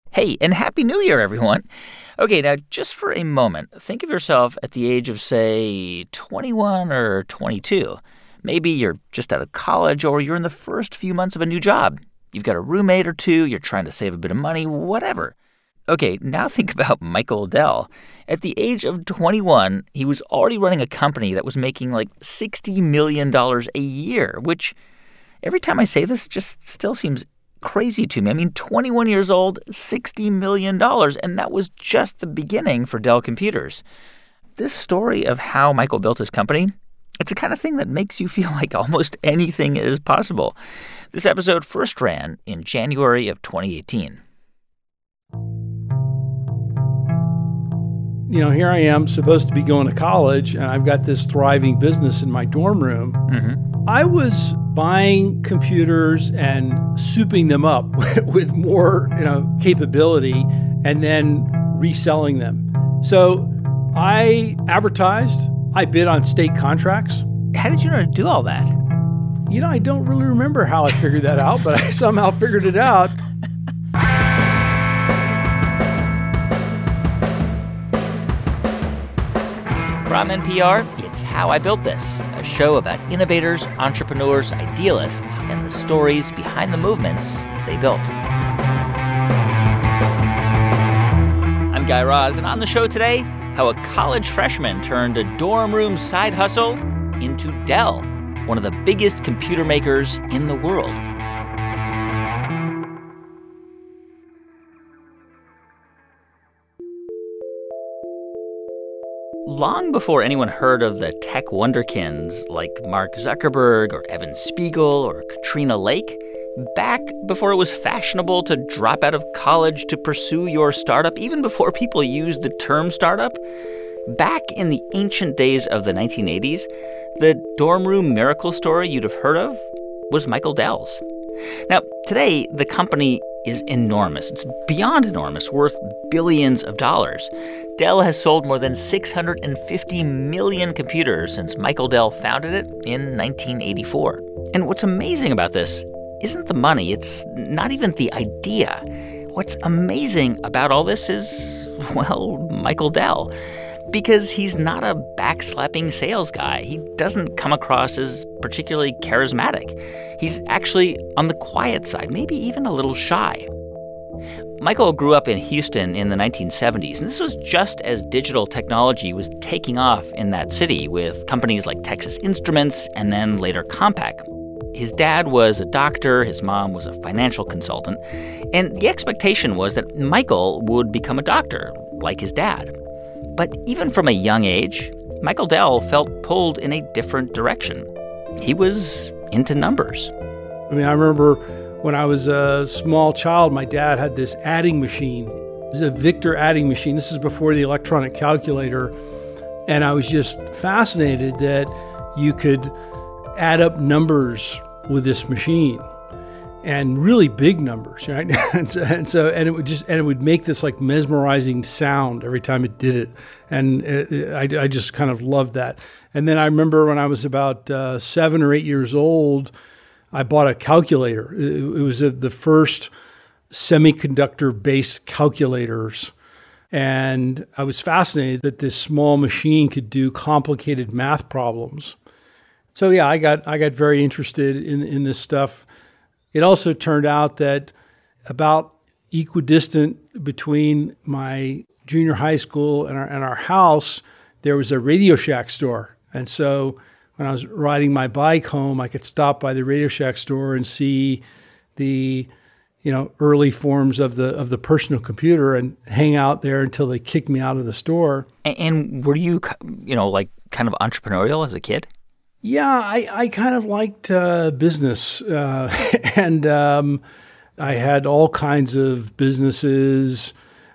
Hey, and Happy New Year, everyone. Okay, now just for a moment, think of yourself at the age of, say, 21 or 22. Maybe you're just out of college or you're in the first few months of a new job. You've got a roommate or two, you're trying to save a bit of money, whatever. Okay, now think about Michael Dell. At the age of 21, he was already running a company that was making like $60 million a year, which every time I say this just still seems crazy to me. I mean, 21 years old, $60 million, and that was just the beginning for Dell Computers. This story of how Michael built his company, it's the kind of thing that makes you feel like almost anything is possible. This episode first ran in January of 2018. You know, here I am supposed to be going to college, and I've got this thriving business in my dorm room. I was buying computers and souping them up with more, capability and then reselling them. So I advertised. I bid on state contracts. How did you know to do all that? I don't really remember how I figured that out, but I somehow figured it out. From NPR, it's How I Built This, a show about innovators, entrepreneurs, idealists, and the stories behind the movements they built. I'm Guy Raz, and on the show today, how a college freshman turned a dorm room side hustle into Dell, one of the biggest computer makers in the world. Long before anyone heard of the tech wonderkins like Mark Zuckerberg or Evan Spiegel or Katrina Lake, back before it was fashionable to drop out of college to pursue your startup, even before people used the term startup, back in the ancient days of the 1980s, the dorm room miracle story you'd have heard of was Michael Dell's. Now, today, the company is enormous. It's beyond enormous, worth billions of dollars. Dell has sold more than 650 million computers since Michael Dell founded it in 1984. And what's amazing about this isn't the money. It's not even the idea. What's amazing about all this is, well, Michael Dell. Because he's not a backslapping sales guy. He doesn't come across as particularly charismatic. He's actually on the quiet side, maybe even a little shy. Michael grew up in Houston in the 1970s, and this was just as digital technology was taking off in that city with companies like Texas Instruments and then later Compaq. His dad was a doctor, his mom was a financial consultant, and the expectation was that Michael would become a doctor, like his dad. But even from a young age, Michael Dell felt pulled in a different direction. He was into numbers. I remember when I was a small child, my dad had this adding machine. It was a Victor adding machine. This is before the electronic calculator. And I was just fascinated that you could add up numbers with this machine. And really big numbers, right? and it would make this like mesmerizing sound every time it did it, and I just kind of loved that. And then I remember when I was about 7 or 8 years old, I bought a calculator. It was the first semiconductor-based calculators, and I was fascinated that this small machine could do complicated math problems. So yeah, I got very interested in this stuff. It also turned out that about equidistant between my junior high school and our house, there was a Radio Shack store. And so when I was riding my bike home, I could stop by the Radio Shack store and see the early forms of the personal computer and hang out there until they kicked me out of the store. And were you, like kind of entrepreneurial as a kid? Yeah, I kind of liked business, and I had all kinds of businesses,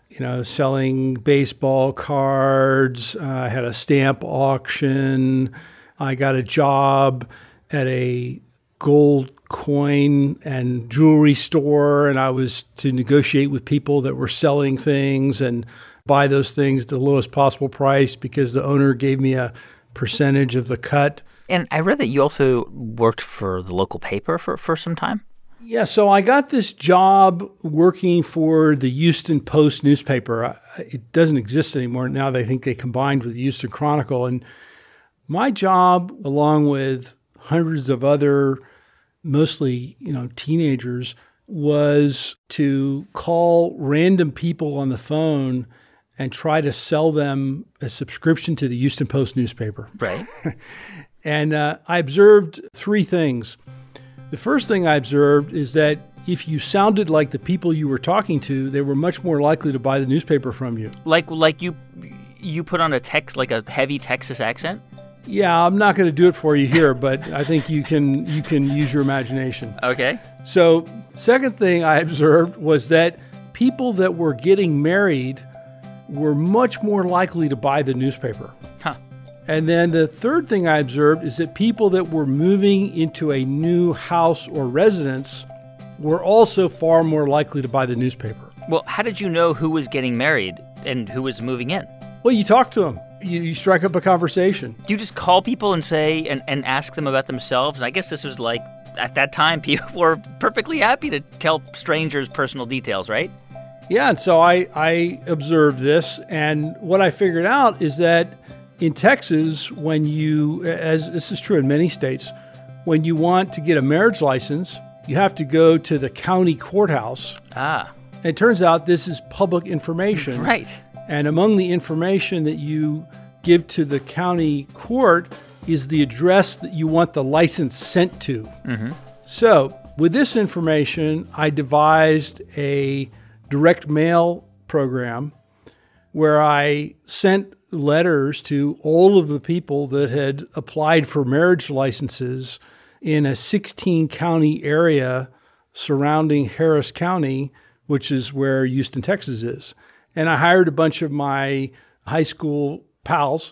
selling baseball cards. I had a stamp auction. I got a job at a gold coin and jewelry store, and I was to negotiate with people that were selling things and buy those things at the lowest possible price because the owner gave me a percentage of the cut. And I read that you also worked for the local paper for some time? Yeah, so I got this job working for the Houston Post newspaper. It doesn't exist anymore now. They think they combined with the Houston Chronicle. And my job, along with hundreds of other, mostly, teenagers, was to call random people on the phone and try to sell them a subscription to the Houston Post newspaper. Right. And I observed three things. The first thing I observed is that if you sounded like the people you were talking to, they were much more likely to buy the newspaper from you. Like you put on a heavy Texas accent? Yeah, I'm not going to do it for you here, but I think you can use your imagination. Okay. So, second thing I observed was that people that were getting married were much more likely to buy the newspaper. Huh. And then the third thing I observed is that people that were moving into a new house or residence were also far more likely to buy the newspaper. Well, how did you know who was getting married and who was moving in? Well, you talk to them. You strike up a conversation. Do you just call people and say and ask them about themselves? I guess this was like, at that time, people were perfectly happy to tell strangers personal details, right? Yeah, and so I observed this, and what I figured out is that in Texas, when you, as this is true in many states, when you want to get a marriage license, you have to go to the county courthouse. Ah. And it turns out this is public information. Right. And among the information that you give to the county court is the address that you want the license sent to. Mm-hmm. So with this information, I devised a direct mail program where I sent letters to all of the people that had applied for marriage licenses in a 16-county area surrounding Harris County, which is where Houston, Texas is. And I hired a bunch of my high school pals,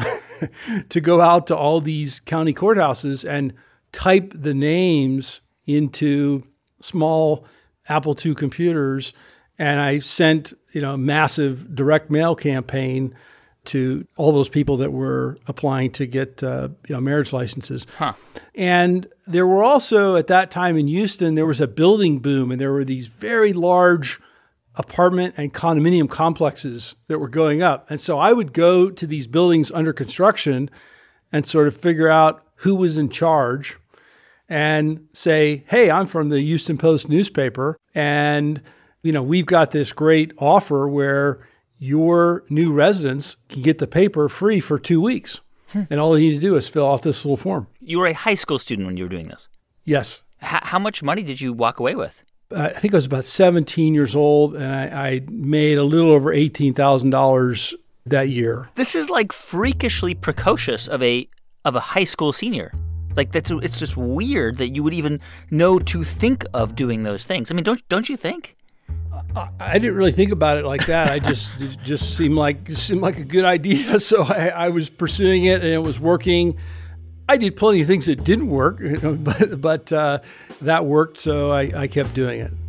to go out to all these county courthouses and type the names into small Apple II computers. And I sent, a massive direct mail campaign to all those people that were applying to get, marriage licenses. Huh. And there were also, at that time in Houston, there was a building boom, and there were these very large apartment and condominium complexes that were going up. And so I would go to these buildings under construction and sort of figure out who was in charge and say, hey, I'm from the Houston Post newspaper, and we've got this great offer where your new residents can get the paper free for 2 weeks. And all you need to do is fill out this little form. You were a high school student when you were doing this? Yes. How much money did you walk away with? I think I was about 17 years old, and I made a little over $18,000 that year. This is like freakishly precocious of a high school senior. Like it's just weird that you would even know to think of doing those things. I mean, don't you think? I didn't really think about it like that. I just seemed like a good idea. So I was pursuing it, and it was working. I did plenty of things that didn't work, but that worked, so I kept doing it.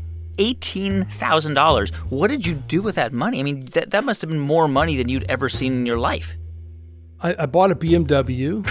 $18,000. What did you do with that money? I mean, that must have been more money than you'd ever seen in your life. I bought a BMW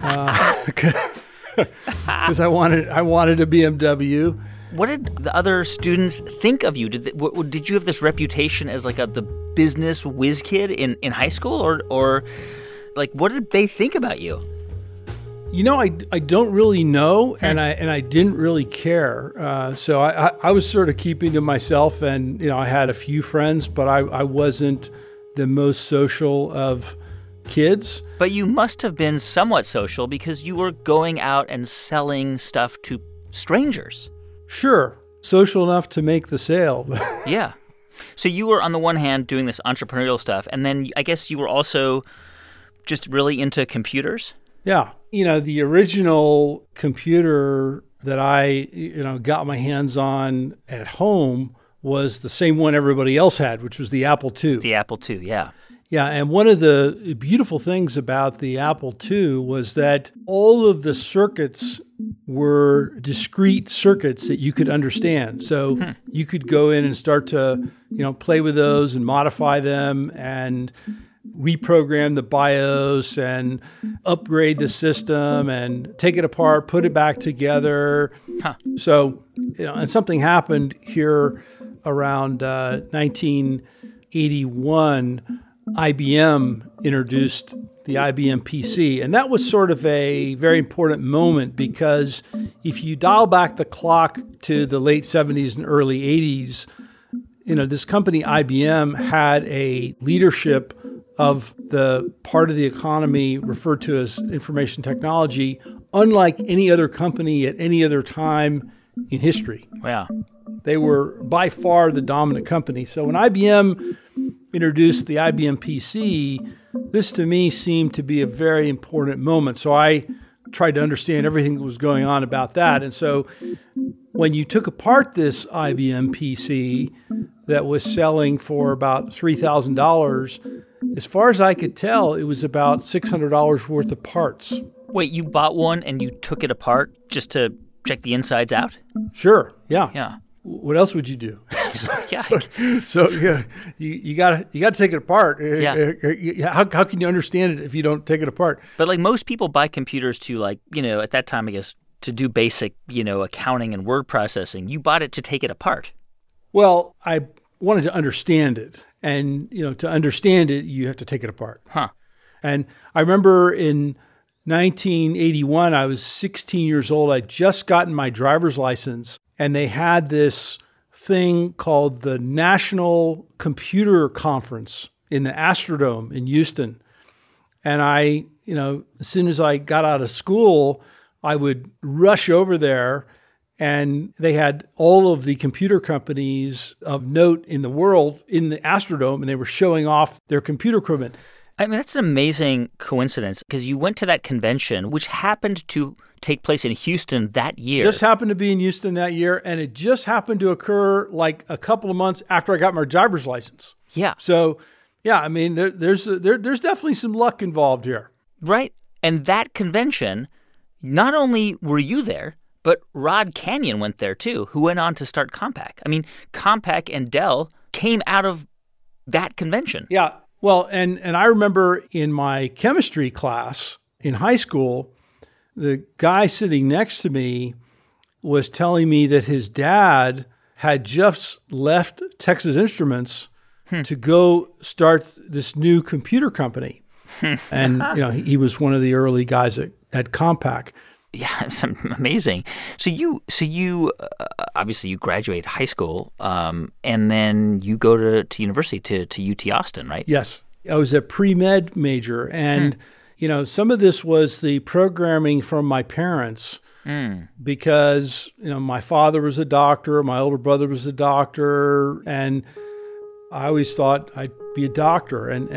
because I wanted a BMW. What did the other students think of you? Did you have this reputation as like the business whiz kid in high school, or like what did they think about you? I don't really know, and I didn't really care. So I was sort of keeping to myself, and I had a few friends, but I wasn't the most social of kids. But you must have been somewhat social because you were going out and selling stuff to strangers. Sure, social enough to make the sale. Yeah. So you were on the one hand doing this entrepreneurial stuff, and then I guess you were also just really into computers? Yeah. The original computer that I, got my hands on at home was the same one everybody else had, which was the Apple II. The Apple II, yeah. Yeah, and one of the beautiful things about the Apple II was that all of the circuits were discrete circuits that you could understand. So you could go in and start to, play with those and modify them. And reprogram the BIOS and upgrade the system and take it apart, put it back together. So, and something happened here around 1981. IBM introduced the IBM PC. And that was sort of a very important moment because if you dial back the clock to the late 70s and early 80s, this company IBM had a leadership of the part of the economy referred to as information technology, unlike any other company at any other time in history. Wow. They were by far the dominant company. So when IBM introduced the IBM PC, this to me seemed to be a very important moment. So I tried to understand everything that was going on about that. And so when you took apart this IBM PC that was selling for about $3,000, as far as I could tell, it was about $600 worth of parts. Wait, you bought one and you took it apart just to check the insides out? Sure, yeah. Yeah. What else would you do? Yeah. So you got to take it apart. Yeah. How can you understand it if you don't take it apart? But like most people buy computers to at that time, I guess, to do basic, accounting and word processing. You bought it to take it apart. Well, I wanted to understand it. And, to understand it, you have to take it apart. Huh. And I remember in 1981, I was 16 years old. I'd just gotten my driver's license. And they had this thing called the National Computer Conference in the Astrodome in Houston. And I, as soon as I got out of school, I would rush over there, and they had all of the computer companies of note in the world in the Astrodome, and they were showing off their computer equipment. I mean, that's an amazing coincidence because you went to that convention, which happened to take place in Houston that year. Just happened to be in Houston that year, and it just happened to occur like a couple of months after I got my driver's license. Yeah. So, yeah, I mean, there's definitely some luck involved here. Right. And that convention, not only were you there, but Rod Canyon went there too, who went on to start Compaq. I mean, Compaq and Dell came out of that convention. Yeah. Well, and I remember in my chemistry class in high school, the guy sitting next to me was telling me that his dad had just left Texas Instruments to go start this new computer company. And, he was one of the early guys at Compaq. Yeah, it's amazing. So you obviously you graduate high school, and then you go to university to UT Austin, right? Yes, I was a pre-med major, and some of this was the programming from my parents, because my father was a doctor, my older brother was a doctor, and I always thought I'd be a doctor. And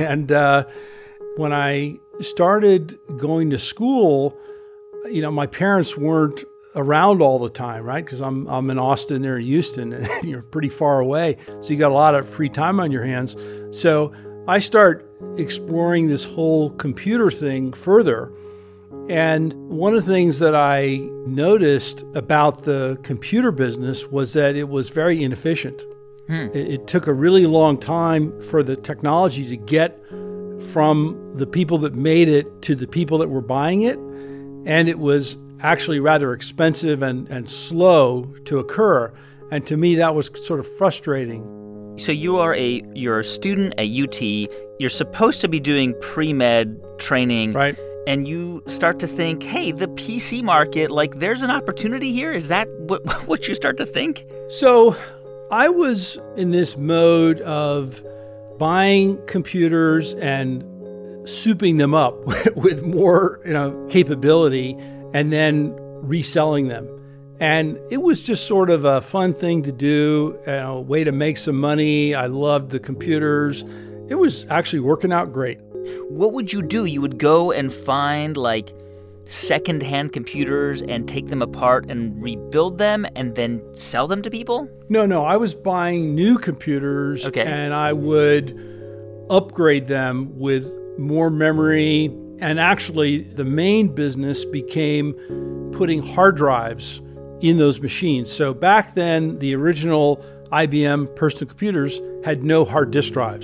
when I started going to school, my parents weren't around all the time, right? Because I'm in Austin, they're in Houston, and you're pretty far away. So you got a lot of free time on your hands. So I start exploring this whole computer thing further. And one of the things that I noticed about the computer business was that it was very inefficient. It took a really long time for the technology to get from the people that made it to the people that were buying it. And it was actually rather expensive and slow to occur. And to me, that was sort of frustrating. So you're a student at UT. You're supposed to be doing pre-med training. Right. And you start to think, hey, the PC market, there's an opportunity here? Is that what you start to think? So I was in this mode of buying computers and souping them up with more, capability, and then reselling them. And it was just sort of a fun thing to do, a way to make some money. I loved the computers. It was actually working out great. What would you do? You would go and find secondhand computers and take them apart and rebuild them and then sell them to people? No, I was buying new computers, okay, and I would upgrade them with more memory. And actually, the main business became putting hard drives in those machines. So back then, the original IBM personal computers had no hard disk drives.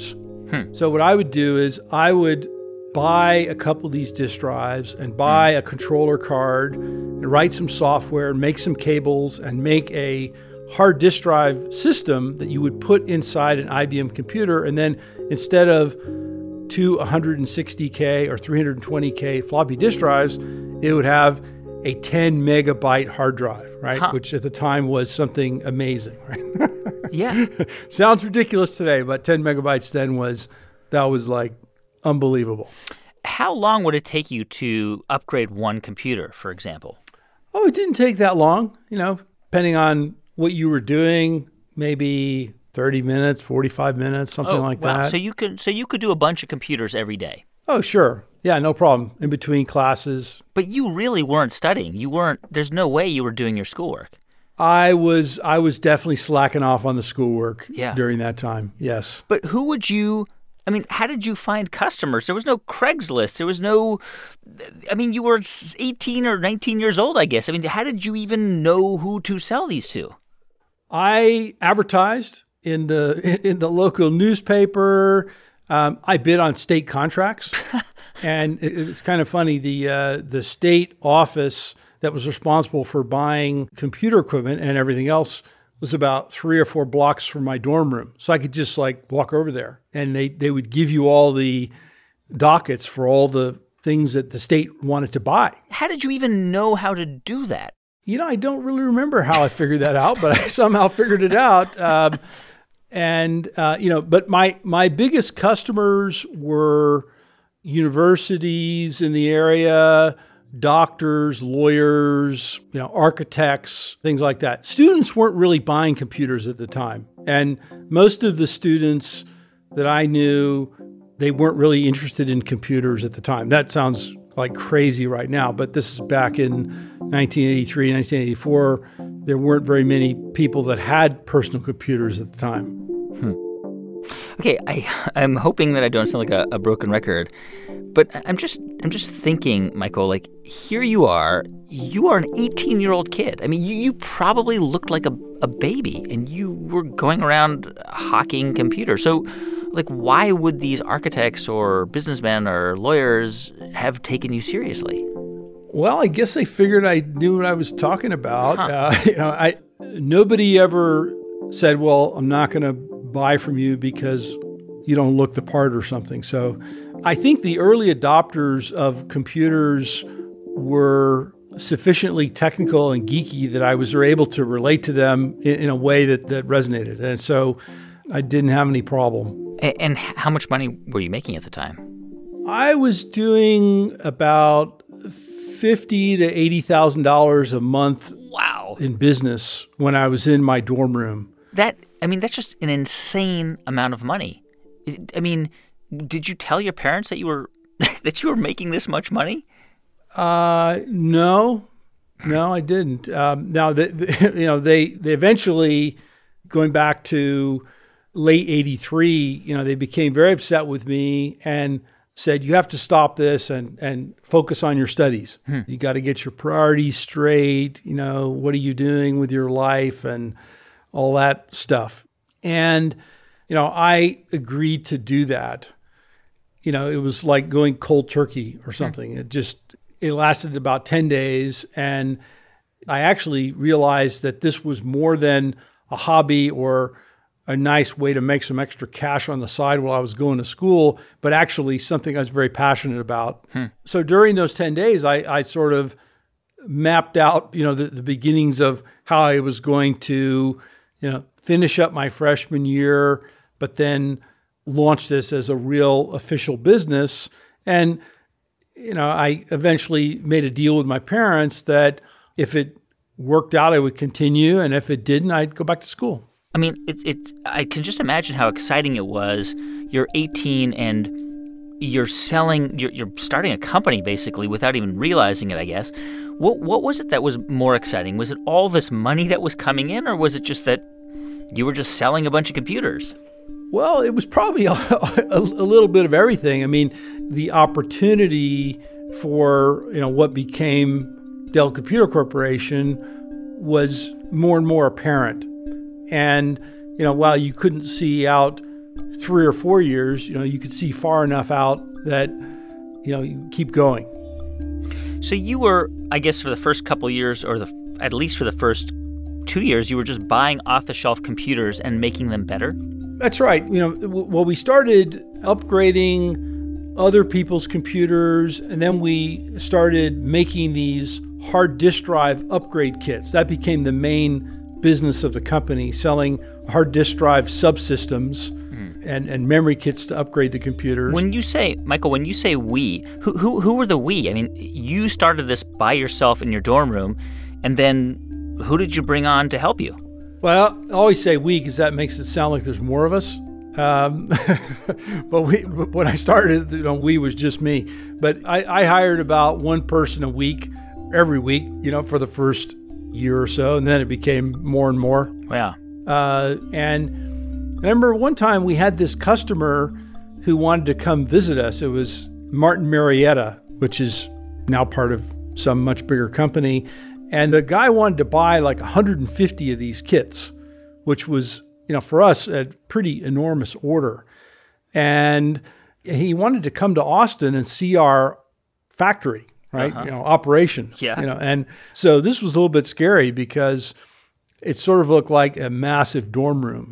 So what I would do is I would buy a couple of these disk drives and buy a controller card and write some software and make some cables and make a hard disk drive system that you would put inside an IBM computer. And then instead of two 160K or 320K floppy disk drives, it would have a 10 megabyte hard drive, right? Which at the time was something amazing, right? Yeah. Sounds ridiculous today, but 10 megabytes then that was like unbelievable. How long would it take you to upgrade one computer, for example? Oh, it didn't take that long, depending on what you were doing, maybe 30 minutes, 45 minutes, something like that. So you could do a bunch of computers every day. Oh, sure. Yeah, no problem. In between classes. But you really weren't studying. There's no way you were doing your schoolwork. I was definitely slacking off on the schoolwork during that time. Yes. But how did you find customers? There was no Craigslist. There was no, you were 18 or 19 years old, I guess. How did you even know who to sell these to? I advertised in the local newspaper. I bid on state contracts. And it's kind of funny, the state office that was responsible for buying computer equipment and everything else was about 3 or 4 blocks from my dorm room. So I could just walk over there and they would give you all the dockets for all the things that the state wanted to buy. How did you even know how to do that? I don't really remember how I figured that out, but I somehow figured it out. But my biggest customers were universities in the area, doctors, lawyers, architects, things like that. Students weren't really buying computers at the time. And most of the students that I knew, they weren't really interested in computers at the time. That sounds like crazy right now, but this is back in 1983, 1984. There weren't very many people that had personal computers at the time. Okay, I'm hoping that I don't sound like a broken record, but I'm just thinking, Michael, here you are an 18-year-old kid. You probably looked like a baby, and you were going around hawking computers. So, why would these architects or businessmen or lawyers have taken you seriously? Well, I guess they figured I knew what I was talking about. Nobody ever said, well, I'm not going to buy from you because you don't look the part or something. So I think the early adopters of computers were sufficiently technical and geeky that I was able to relate to them in a way that resonated. And so I didn't have any problem. And how much money were you making at the time? I was doing about $50,000 to $80,000 a month. Wow. In business when I was in my dorm room. That's just an insane amount of money. Did you tell your parents that you were making this much money? No, I didn't. Now, they eventually, going back to late '83, they became very upset with me and said, you have to stop this and focus on your studies. You got to get your priorities straight. What are you doing with your life and all that stuff. And, I agreed to do that. It was like going cold turkey or something. It lasted about 10 days. And I actually realized that this was more than a hobby or a nice way to make some extra cash on the side while I was going to school, but actually something I was very passionate about. So during those 10 days, I sort of mapped out, the beginnings of how I was going to, finish up my freshman year, but then launch this as a real official business. And, I eventually made a deal with my parents that if it worked out, I would continue. And if it didn't, I'd go back to school. I can just imagine how exciting it was. You're 18 and you're starting a company basically without even realizing it, I guess. What was it that was more exciting? Was it all this money that was coming in, or was it just that you were just selling a bunch of computers? Well, it was probably a little bit of everything. The opportunity for, what became Dell Computer Corporation was more and more apparent. And, while you couldn't see out 3 or 4 years, you could see far enough out that, you keep going. So you were, I guess, for the first couple of years, or at least for the first 2 years, you were just buying off-the-shelf computers and making them better? That's right. We started upgrading other people's computers, and then we started making these hard disk drive upgrade kits. That became the main business of the company, selling hard disk drive subsystems and memory kits to upgrade the computers. Michael, when you say we, who were the we? I mean, you started this by yourself in your dorm room, and then who did you bring on to help you? Well, I always say we because that makes it sound like there's more of us. But when I started, we was just me. But I hired about one person a week, every week, for the first year or so, and then it became more and more. Wow. And I remember one time we had this customer who wanted to come visit us. It was Martin Marietta, which is now part of some much bigger company. And the guy wanted to buy like 150 of these kits, which was, for us, a pretty enormous order. And he wanted to come to Austin and see our factory, right? Operations. Yeah. And so this was a little bit scary because it sort of looked like a massive dorm room.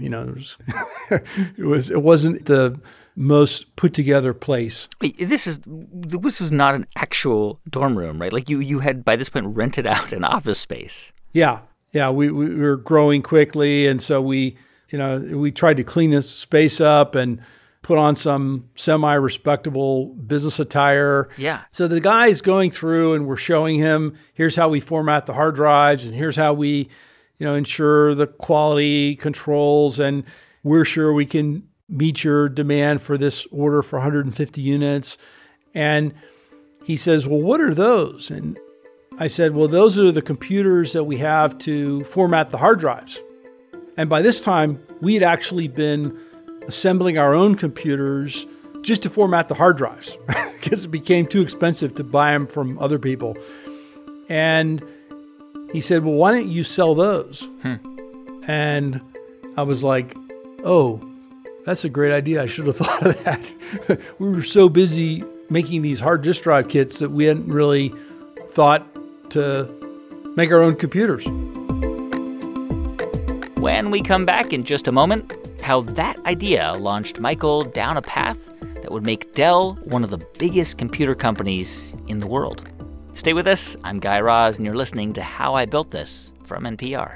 It wasn't the most put together place. Wait, this was not an actual dorm room, right? Like you had by this point rented out an office space. Yeah. We were growing quickly, and so we tried to clean this space up and put on some semi-respectable business attire. Yeah. So the guy's going through, and we're showing him, here's how we format the hard drives, and here's how we, ensure the quality controls, and we're sure we can meet your demand for this order for 150 units. And he says, well, what are those? And I said, well, those are the computers that we have to format the hard drives. And by this time, we had actually been assembling our own computers just to format the hard drives because it became too expensive to buy them from other people. And he said, well, why don't you sell those? And I was like, oh, that's a great idea. I should have thought of that. We were so busy making these hard disk drive kits that we hadn't really thought to make our own computers. When we come back in just a moment, how that idea launched Michael down a path that would make Dell one of the biggest computer companies in the world. Stay with us. I'm Guy Raz, and you're listening to How I Built This from NPR.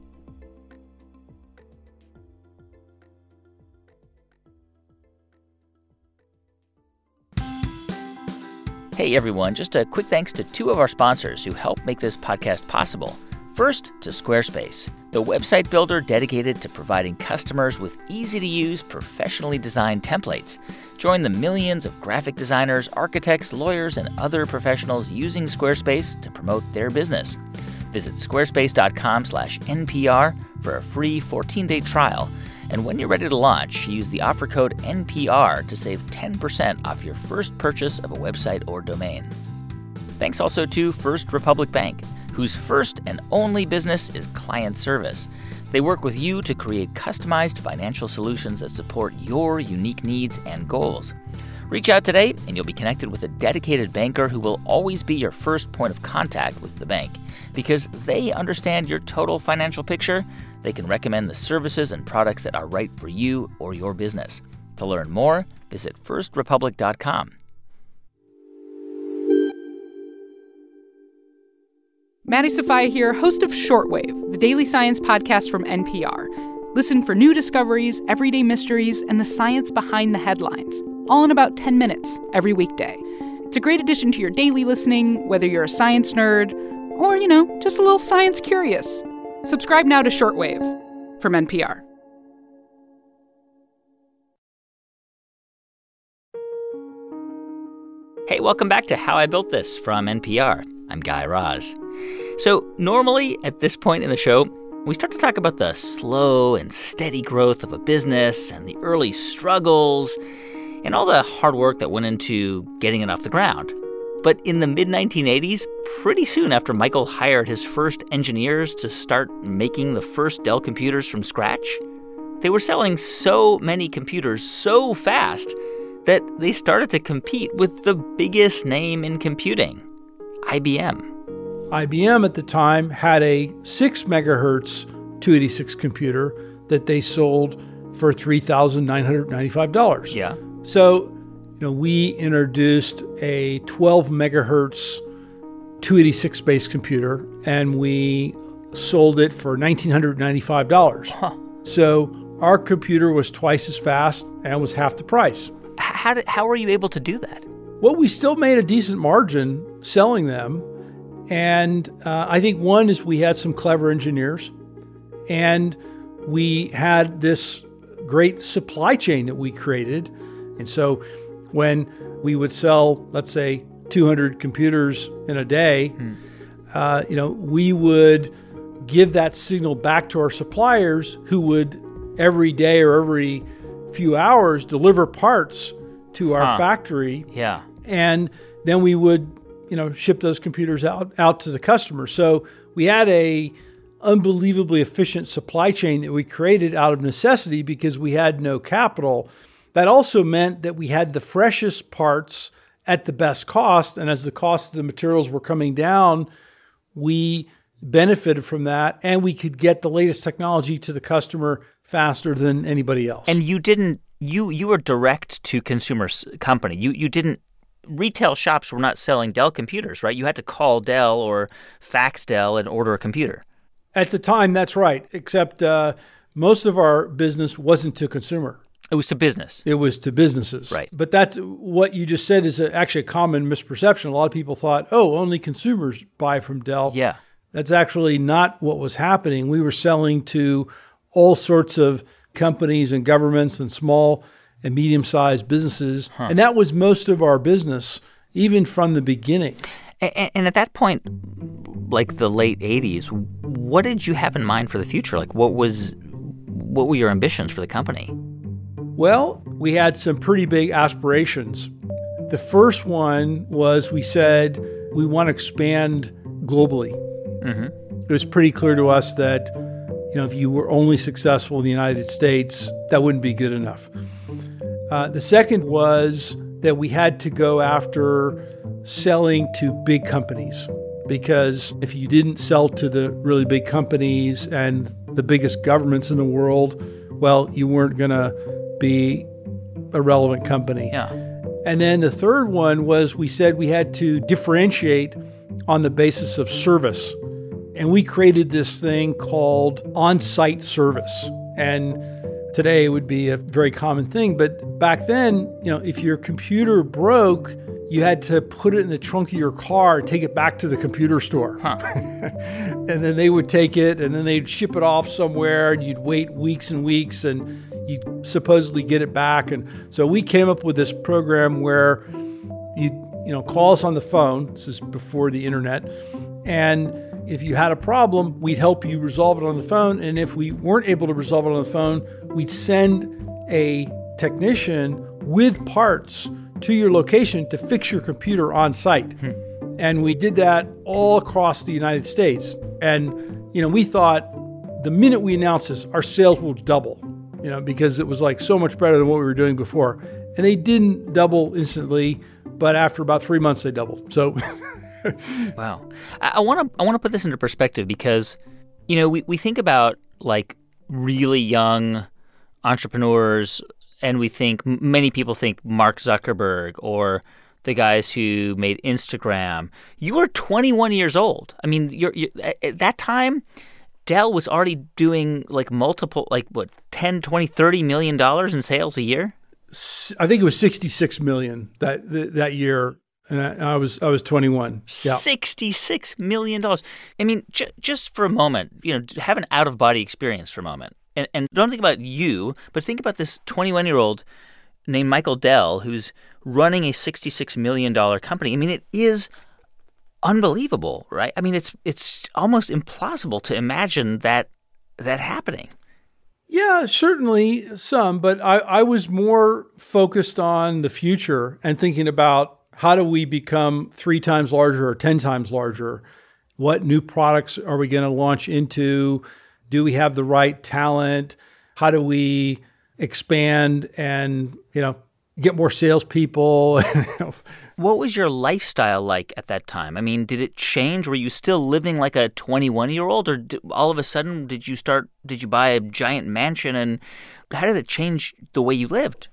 Hey, everyone. Just a quick thanks to two of our sponsors who help make this podcast possible. First, to Squarespace, the website builder dedicated to providing customers with easy-to-use, professionally designed templates. Join the millions of graphic designers, architects, lawyers, and other professionals using Squarespace to promote their business. Visit squarespace.com/NPR for a free 14-day trial. And when you're ready to launch, use the offer code NPR to save 10% off your first purchase of a website or domain. Thanks also to First Republic Bank, whose first and only business is client service. They work with you to create customized financial solutions that support your unique needs and goals. Reach out today, and you'll be connected with a dedicated banker who will always be your first point of contact with the bank. Because they understand your total financial picture, they can recommend the services and products that are right for you or your business. To learn more, visit firstrepublic.com. Maddie Sofia here, host of Shortwave, the daily science podcast from NPR. Listen for new discoveries, everyday mysteries, and the science behind the headlines, all in about 10 minutes every weekday. It's a great addition to your daily listening, whether you're a science nerd or, just a little science curious. Subscribe now to Shortwave from NPR. Hey, welcome back to How I Built This from NPR. I'm Guy Raz. So normally at this point in the show, we start to talk about the slow and steady growth of a business and the early struggles and all the hard work that went into getting it off the ground. But in the mid-1980s, pretty soon after Michael hired his first engineers to start making the first Dell computers from scratch, They were selling so many computers so fast that they started to compete with the biggest name in computing, IBM. IBM at the time had a 6 megahertz 286 computer that they sold for $3,995. Yeah. So, we introduced a 12 megahertz 286 based computer, and we sold it for $1,995. Huh. So our computer was twice as fast and was half the price. How were you able to do that? Well, we still made a decent margin selling them. And I think one is we had some clever engineers, and we had this great supply chain that we created. And so when we would sell, let's say, 200 computers in a day, we would give that signal back to our suppliers, who would every day or every few hours deliver parts to our factory. Yeah. And then we would, ship those computers out to the customer. So we had a unbelievably efficient supply chain that we created out of necessity because we had no capital. That also meant that we had the freshest parts at the best cost. And as the cost of the materials were coming down, we benefited from that, and we could get the latest technology to the customer faster than anybody else. And you didn't, you were direct to consumer company. You didn't, retail shops were not selling Dell computers, right? You had to call Dell or fax Dell and order a computer. At the time, that's right, except most of our business wasn't to consumer. It was to business. It was to businesses. Right. But that's what you just said is actually a common misperception. A lot of people thought, only consumers buy from Dell. Yeah. That's actually not what was happening. We were selling to all sorts of companies and governments and small and medium-sized businesses. And that was most of our business, even from the beginning. And at that point, like the late 80s, what did you have in mind for the future? Like, what were your ambitions for the company? Well, we had some pretty big aspirations. The first one was we said we want to expand globally. Mm-hmm. It was pretty clear to us that, if you were only successful in the United States, that wouldn't be good enough. The second was that we had to go after selling to big companies, because if you didn't sell to the really big companies and the biggest governments in the world, well, you weren't going to be a relevant company. Yeah. And then the third one was we said we had to differentiate on the basis of service. And we created this thing called on-site service. And today it would be a very common thing. But back then, if your computer broke, you had to put it in the trunk of your car and take it back to the computer store. Huh. And then they would take it and then they'd ship it off somewhere, and you'd wait weeks and weeks and you'd supposedly get it back. And so we came up with this program where you call us on the phone. This is before the internet. And if you had a problem, we'd help you resolve it on the phone. And if we weren't able to resolve it on the phone, we'd send a technician with parts to your location to fix your computer on site. And we did that all across the United States. And, we thought the minute we announced this, our sales will double, because it was like so much better than what we were doing before. And they didn't double instantly, but after about 3 months, they doubled. So... Wow. I want to put this into perspective because, we think about like really young entrepreneurs, and many people think Mark Zuckerberg or the guys who made Instagram. You were 21 years old. I mean, you're at that time, Dell was already doing like multiple, 10, 20, $30 million in sales a year? I think it was 66 million that year. And I was 21. Yeah. $66 million. I mean, just for a moment, have an out-of-body experience for a moment. And don't think about you, but think about this 21-year-old named Michael Dell who's running a $66 million company. I mean, it is unbelievable, right? I mean, it's almost impossible to imagine that happening. Yeah, certainly some, but I was more focused on the future and thinking about how do we become 3 times larger or 10 times larger? What new products are we going to launch into? Do we have the right talent? how do we expand and, get more salespeople. What was your lifestyle like at that time? I mean, did it change? Were you still living like a 21-year-old, or all of a sudden did you buy a giant mansion, and how did it change the way you lived?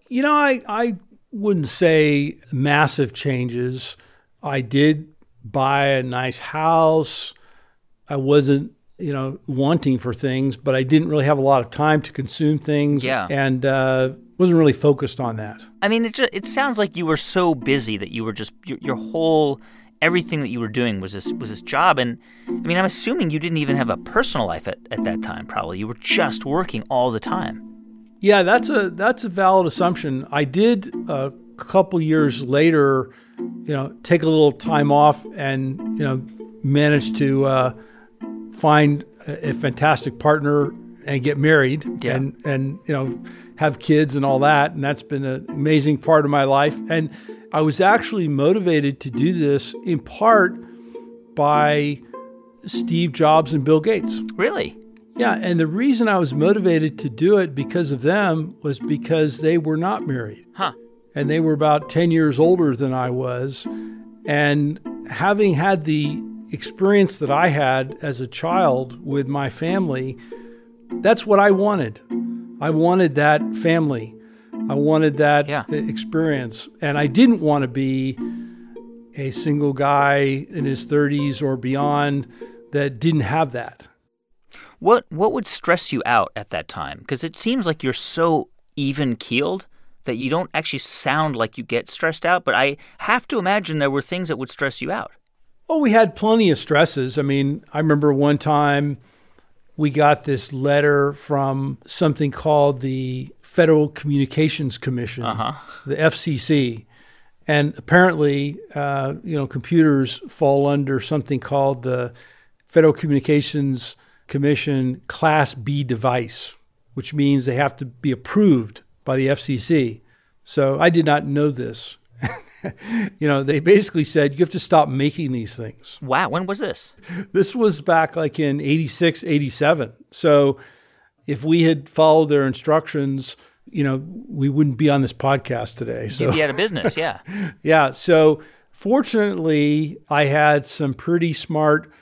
I wouldn't say massive changes. I did buy a nice house. I wasn't, wanting for things, but I didn't really have a lot of time to consume things. Yeah. And wasn't really focused on that. I mean, it sounds like you were so busy that you were just your whole everything that you were doing was this job. And I mean, I'm assuming you didn't even have a personal life at that time. Probably you were just working all the time. Yeah, that's a valid assumption. I did a couple years later, take a little time off and manage to find a fantastic partner and get married. Yeah. and have kids and all that. And that's been an amazing part of my life. And I was actually motivated to do this in part by Steve Jobs and Bill Gates. Really? Yeah. And the reason I was motivated to do it because of them was because they were not married. Huh. And they were about 10 years older than I was. And having had the experience that I had as a child with my family, that's what I wanted. I wanted that family. I wanted that experience. And I didn't want to be a single guy in his 30s or beyond that didn't have that. What would stress you out at that time? Because it seems like you're so even-keeled that you don't actually sound like you get stressed out. But I have to imagine there were things that would stress you out. Oh, we had plenty of stresses. I mean, I remember one time we got this letter from something called the Federal Communications Commission, the FCC. And apparently, computers fall under something called the Federal Communications Commission Class B device, which means they have to be approved by the FCC. So I did not know this. They basically said, you have to stop making these things. Wow. When was this? This was back like in 86, 87. So if we had followed their instructions, we wouldn't be on this podcast today. So you'd be out of business, yeah. Yeah. So fortunately, I had some pretty smart,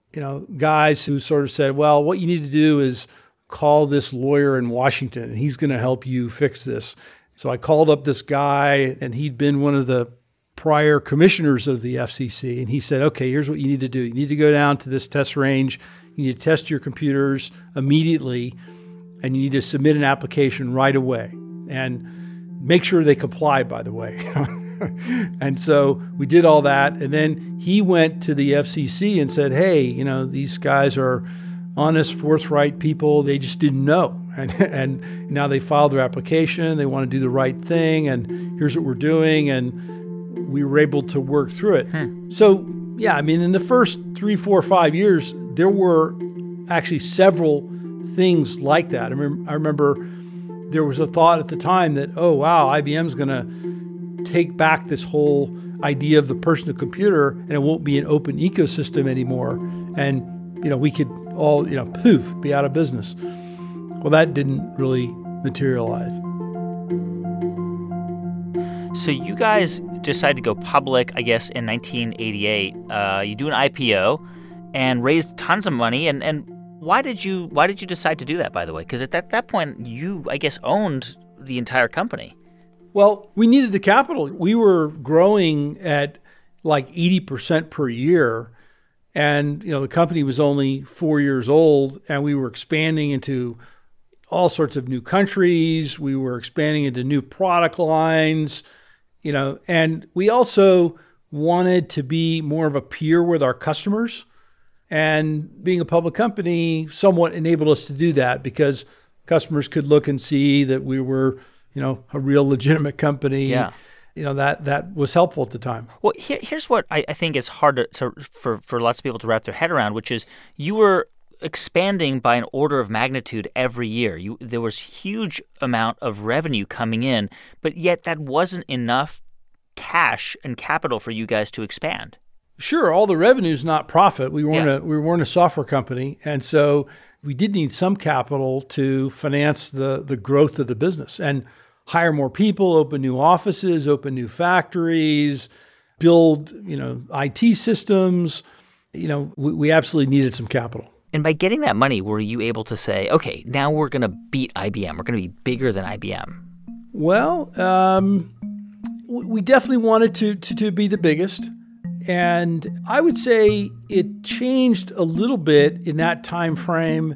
guys who sort of said, well, what you need to do is call this lawyer in Washington, and he's going to help you fix this. So I called up this guy, and he'd been one of the prior commissioners of the FCC. And he said, okay, here's what you need to do. You need to go down to this test range. You need to test your computers immediately, and you need to submit an application right away. And make sure they comply, by the way. And so we did all that. And then he went to the FCC and said, hey, these guys are honest, forthright people. They just didn't know. And now they filed their application. They want to do the right thing. And here's what we're doing. And we were able to work through it. So, yeah, I mean, in the first 3, 4, 5 years, there were actually several things like that. I remember there was a thought at the time that, oh, wow, IBM's going to take back this whole idea of the personal computer, and it won't be an open ecosystem anymore. And, we could all, poof, be out of business. Well, that didn't really materialize. So you guys decided to go public, I guess, in 1988. You do an IPO and raised tons of money. And why did you decide to do that, by the way? Because at that point, you, I guess, owned the entire company. Well, we needed the capital. We were growing at like 80% per year. And, the company was only 4 years old, and we were expanding into all sorts of new countries. We were expanding into new product lines, and we also wanted to be more of a peer with our customers. And being a public company somewhat enabled us to do that because customers could look and see that we were, a real legitimate company. Yeah. That was helpful at the time. Well, here's what I think is hard for lots of people to wrap their head around, which is you were expanding by an order of magnitude every year. There was huge amount of revenue coming in, but yet that wasn't enough cash and capital for you guys to expand. Sure, all the revenue is not profit. We weren't a software company, and so we did need some capital to finance the growth of the business and hire more people, open new offices, open new factories, build, IT systems. We absolutely needed some capital. And by getting that money, were you able to say, okay, now we're going to beat IBM. We're going to be bigger than IBM? Well, we definitely wanted to be the biggest. And I would say it changed a little bit in that time frame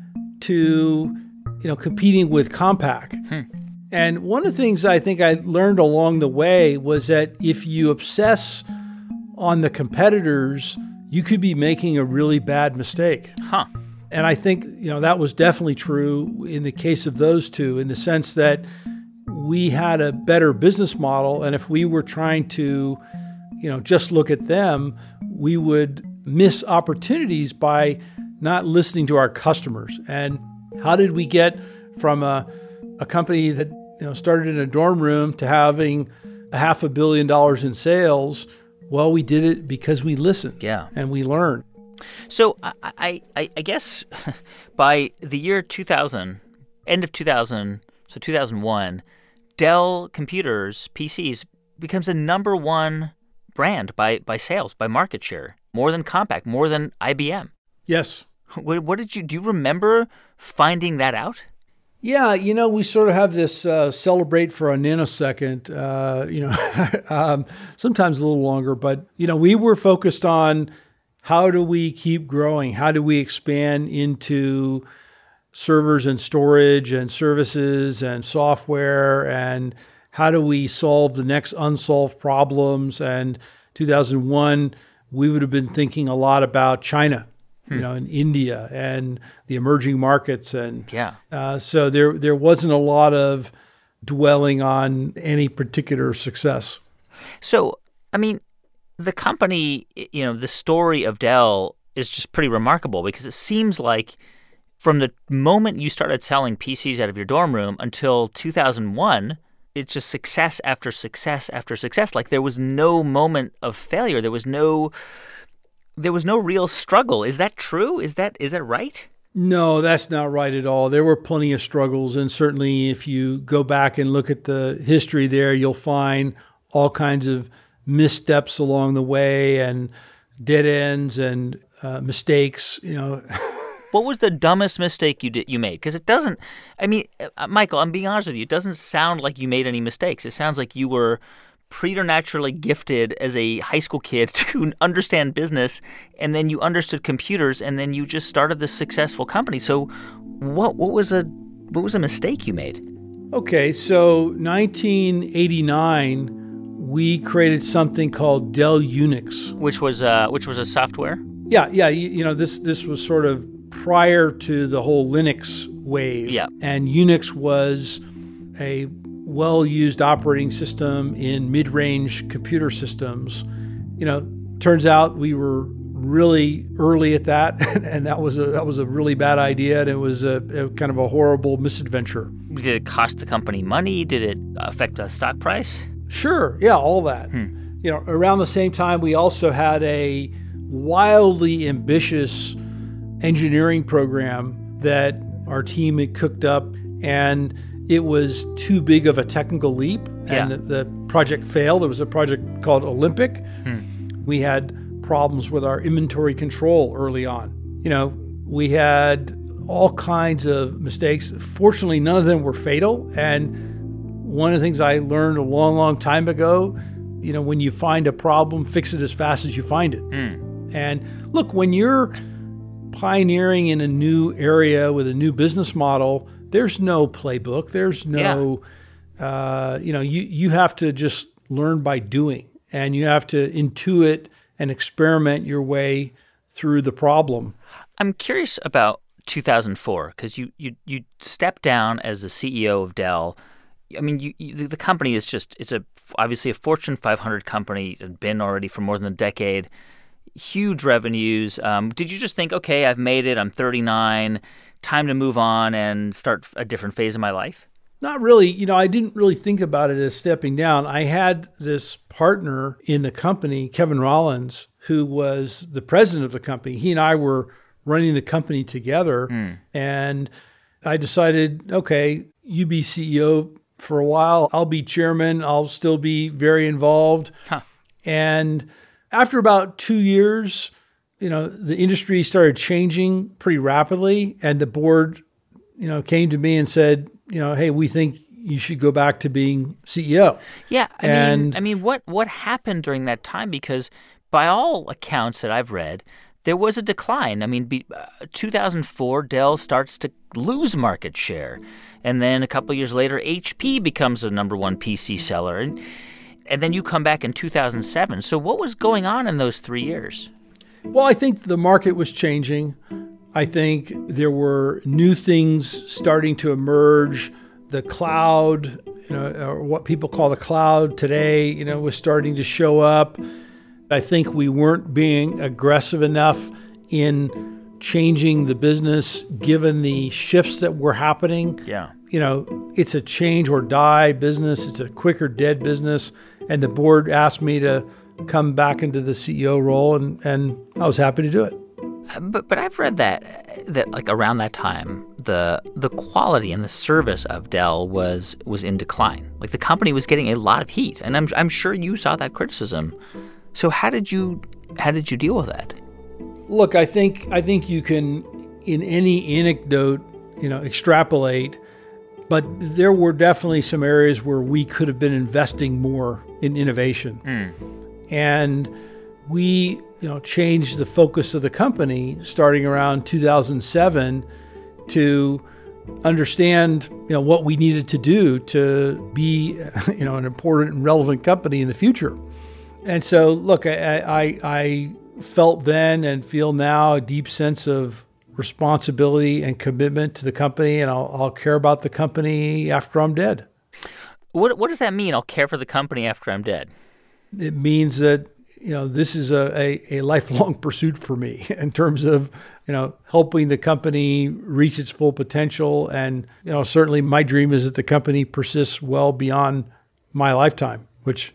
to, competing with Compaq. And one of the things I think I learned along the way was that if you obsess on the competitors, you could be making a really bad mistake. And I think, that was definitely true in the case of those two, in the sense that we had a better business model. And if we were trying to, just look at them, we would miss opportunities by not listening to our customers. And how did we get from a company that started in a dorm room to having $500 million in sales? Well, we did it because we listened. Yeah. And we learned. So I guess by the year 2000, end of 2000, so 2001, Dell Computers, PCs, becomes the number one brand by sales, by market share, more than Compaq, more than IBM. Yes. What do you remember finding that out? Yeah, we sort of have this celebrate for a nanosecond, sometimes a little longer, but, we were focused on how do we keep growing? How do we expand into servers and storage and services and software? And how do we solve the next unsolved problems? And 2001, we would have been thinking a lot about China. In India and the emerging markets. And so there wasn't a lot of dwelling on any particular success. So, the company, the story of Dell is just pretty remarkable because it seems like from the moment you started selling PCs out of your dorm room until 2001, it's just success after success after success. Like there was no moment of failure. There was no real struggle. Is that true? Is that right? No, that's not right at all. There were plenty of struggles. And certainly if you go back and look at the history there, you'll find all kinds of missteps along the way and dead ends and mistakes, What was the dumbest mistake you made? Because it doesn't, Michael, I'm being honest with you, it doesn't sound like you made any mistakes. It sounds like you were preternaturally gifted as a high school kid to understand business, and then you understood computers, and then you just started this successful company. So what was a mistake you made? Okay, so 1989, we created something called Dell Unix, which was a software. Yeah. This was sort of prior to the whole Linux wave. Yeah, and Unix was a well-used operating system in mid-range computer systems. Turns out we were really early at that, and that was a really bad idea, and it was a kind of a horrible misadventure. Did it cost the company money? Did it affect the stock price? Sure, yeah, all that. Around the same time, we also had a wildly ambitious engineering program that our team had cooked up, and it was too big of a technical leap, and the project failed. It was a project called Olympic. We had problems with our inventory control early on. We had all kinds of mistakes. Fortunately, none of them were fatal. And one of the things I learned a long, long time ago, when you find a problem, fix it as fast as you find it. And look, when you're pioneering in a new area with a new business model, there's no playbook. There's no, you have to just learn by doing, and you have to intuit and experiment your way through the problem. I'm curious about 2004 because you stepped down as the CEO of Dell. The company is obviously a Fortune 500 company. It's been already for more than a decade. Huge revenues. Did you just think, okay, I've made it. I'm 39. Time to move on and start a different phase of my life? Not really. I didn't really think about it as stepping down. I had this partner in the company, Kevin Rollins, who was the president of the company. He and I were running the company together. And I decided, okay, you be CEO for a while. I'll be chairman. I'll still be very involved. And after about 2 years, the industry started changing pretty rapidly. And the board, came to me and said, hey, we think you should go back to being CEO. Yeah. I mean, what happened during that time? Because by all accounts that I've read, there was a decline. I mean, 2004, Dell starts to lose market share. And then a couple of years later, HP becomes the number one PC seller. And then you come back in 2007. So what was going on in those 3 years? Well, I think the market was changing. I think there were new things starting to emerge. The cloud, or what people call the cloud today, was starting to show up. I think we weren't being aggressive enough in changing the business given the shifts that were happening. Yeah. It's a change or die business. It's a quick or dead business. And the board asked me to come back into the CEO role, and I was happy to do it. But I've read that like around that time, the quality and the service of Dell was in decline. Like the company was getting a lot of heat, and I'm sure you saw that criticism. So how did you deal with that? Look, I think you can, in any anecdote, extrapolate, but there were definitely some areas where we could have been investing more in innovation. And we, changed the focus of the company starting around 2007 to understand, what we needed to do to be, an important and relevant company in the future. And so, look, I felt then and feel now a deep sense of responsibility and commitment to the company, and I'll care about the company after I'm dead. What does that mean, I'll care for the company after I'm dead? It means that, this is a lifelong pursuit for me in terms of, helping the company reach its full potential. And, certainly my dream is that the company persists well beyond my lifetime, which,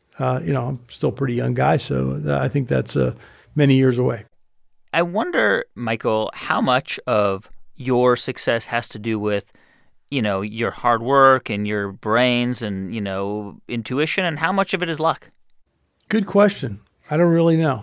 I'm still a pretty young guy. So I think that's many years away. I wonder, Michael, how much of your success has to do with, your hard work and your brains and, intuition, and how much of it is luck? Good question. I don't really know.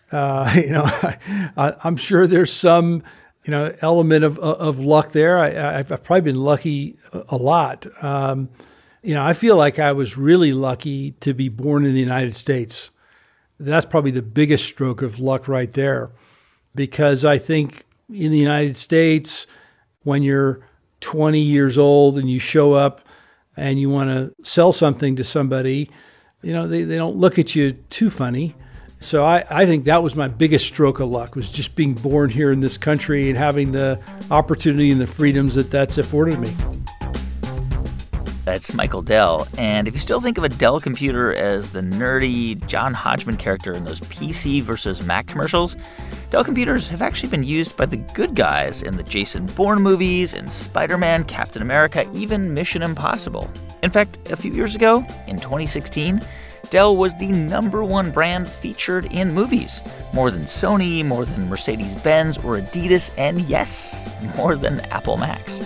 I'm sure there's some, element of luck there. I've probably been lucky a lot. I feel like I was really lucky to be born in the United States. That's probably the biggest stroke of luck right there, because I think in the United States, when you're 20 years old and you show up and you want to sell something to somebody, they don't look at you too funny. So I think that was my biggest stroke of luck, was just being born here in this country and having the opportunity and the freedoms that's afforded me. That's Michael Dell. And if you still think of a Dell computer as the nerdy John Hodgman character in those PC versus Mac commercials, Dell computers have actually been used by the good guys in the Jason Bourne movies, in Spider-Man, Captain America, even Mission Impossible. In fact, a few years ago, in 2016, Dell was the #1 brand featured in movies. More than Sony, more than Mercedes-Benz or Adidas, and yes, more than Apple Macs.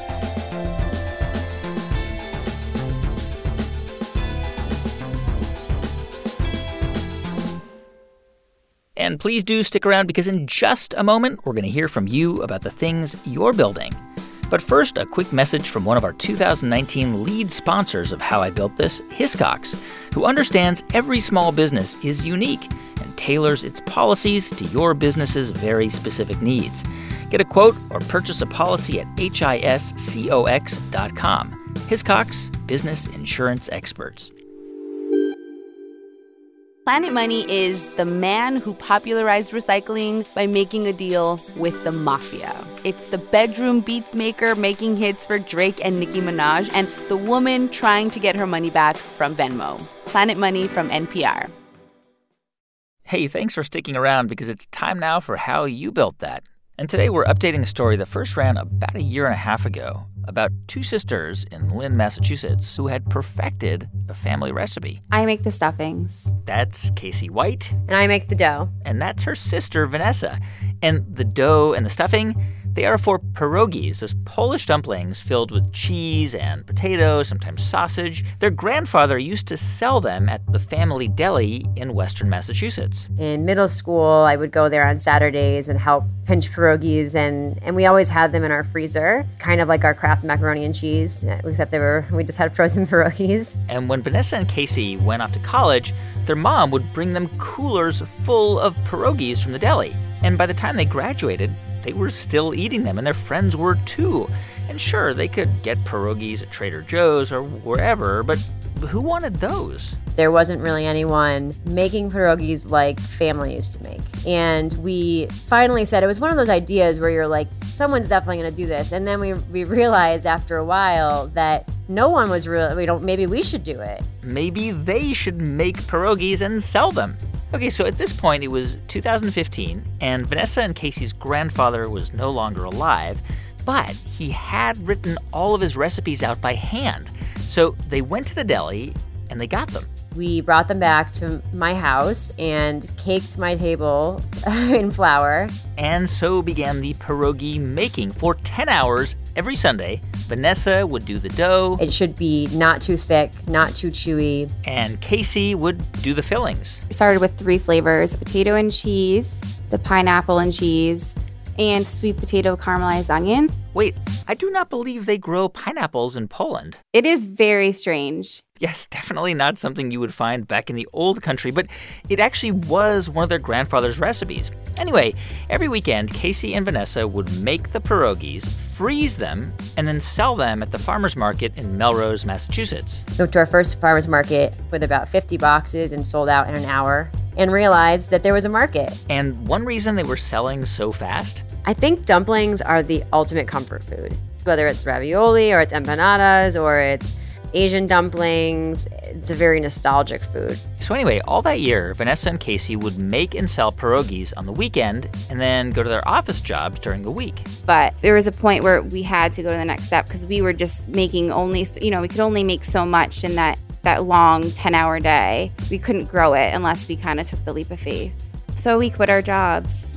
And please do stick around, because in just a moment, we're going to hear from you about the things you're building. But first, a quick message from one of our 2019 lead sponsors of How I Built This, Hiscox, who understands every small business is unique and tailors its policies to your business's very specific needs. Get a quote or purchase a policy at hiscox.com. Hiscox, business insurance experts. Planet Money is the man who popularized recycling by making a deal with the mafia. It's the bedroom beats maker making hits for Drake and Nicki Minaj, and the woman trying to get her money back from Venmo. Planet Money from NPR. Hey, thanks for sticking around, because it's time now for How You Built That. And today we're updating a story that first ran about a year and a half ago about two sisters in Lynn, Massachusetts who had perfected a family recipe. I make the stuffings. That's Casey White. And I make the dough. And that's her sister, Vanessa. And the dough and the stuffing, they are for pierogies, those Polish dumplings filled with cheese and potatoes, sometimes sausage. Their grandfather used to sell them at the family deli in western Massachusetts. In middle school, I would go there on Saturdays and help pinch pierogies, and we always had them in our freezer, kind of like our Kraft macaroni and cheese, except we just had frozen pierogies. And when Vanessa and Casey went off to college, their mom would bring them coolers full of pierogies from the deli. And by the time they graduated, they were still eating them, and their friends were too. And sure, they could get pierogies at Trader Joe's or wherever, but who wanted those? There wasn't really anyone making pierogies like family used to make. And we finally said, it was one of those ideas where you're like, someone's definitely going to do this. And then we realized after a while that no one was really, maybe we should do it. Maybe they should make pierogies and sell them. Okay, so at this point, it was 2015, and Vanessa and Casey's grandfather was no longer alive, but he had written all of his recipes out by hand. So they went to the deli, and they got them. We brought them back to my house and caked my table in flour. And so began the pierogi making. For 10 hours every Sunday, Vanessa would do the dough. It should be not too thick, not too chewy. And Casey would do the fillings. We started with 3 flavors: potato and cheese, the pineapple and cheese, and sweet potato caramelized onion. Wait, I do not believe they grow pineapples in Poland. It is very strange. Yes, definitely not something you would find back in the old country, but it actually was one of their grandfather's recipes. Anyway, every weekend, Casey and Vanessa would make the pierogies, freeze them, and then sell them at the farmer's market in Melrose, Massachusetts. We went to our first farmer's market with about 50 boxes and sold out in an hour, and realized that there was a market. And one reason they were selling so fast? I think dumplings are the ultimate comfort food. Whether it's ravioli or it's empanadas or it's Asian dumplings, it's a very nostalgic food. So anyway, all that year, Vanessa and Casey would make and sell pierogies on the weekend and then go to their office jobs during the week. But there was a point where we had to go to the next step because we were just making only, we could only make so much in that long 10-hour day. We couldn't grow it unless we kind of took the leap of faith. So we quit our jobs.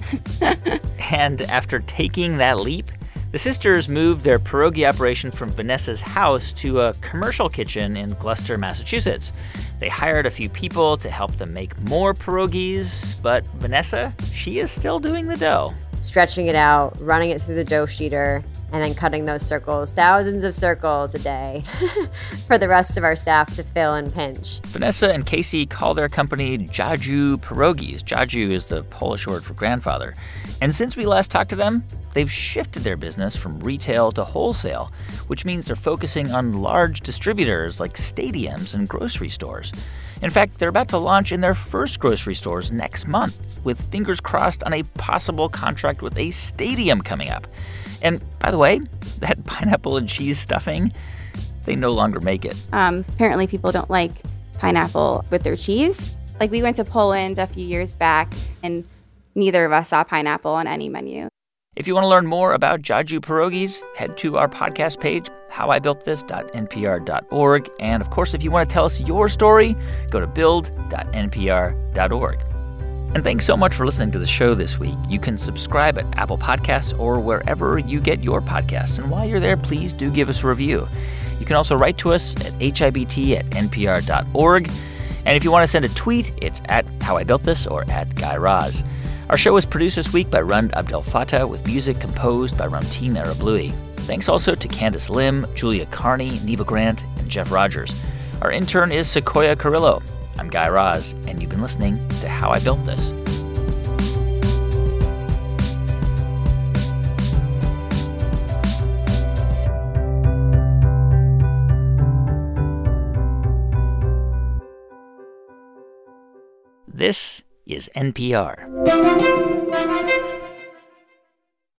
And after taking that leap, the sisters moved their pierogi operation from Vanessa's house to a commercial kitchen in Gloucester, Massachusetts. They hired a few people to help them make more pierogies, but Vanessa, she is still doing the dough. Stretching it out, running it through the dough sheeter, and then cutting those circles, thousands of circles a day for the rest of our staff to fill and pinch. Vanessa and Casey call their company Dziadziu Pierogies. Dziadziu is the Polish word for grandfather. And since we last talked to them, they've shifted their business from retail to wholesale, which means they're focusing on large distributors like stadiums and grocery stores. In fact, they're about to launch in their first grocery stores next month, with fingers crossed on a possible contract with a stadium coming up. And by the way, that pineapple and cheese stuffing, they no longer make it. Apparently people don't like pineapple with their cheese. Like, we went to Poland a few years back, and neither of us saw pineapple on any menu. If you want to learn more about Dziadziu Pierogies, head to our podcast page, howibuiltthis.npr.org. And of course, if you want to tell us your story, go to build.npr.org. And thanks so much for listening to the show this week. You can subscribe at Apple Podcasts or wherever you get your podcasts. And while you're there, please do give us a review. You can also write to us at hibt@npr.org. And if you want to send a tweet, it's at howibuiltthis or at Guy Raz. Our show was produced this week by Rund Abdel Fattah with music composed by Ramtin Arablouei. Thanks also to Candace Lim, Julia Carney, Neva Grant, and Jeff Rogers. Our intern is Sequoia Carrillo. I'm Guy Raz, and you've been listening to How I Built This. This is NPR.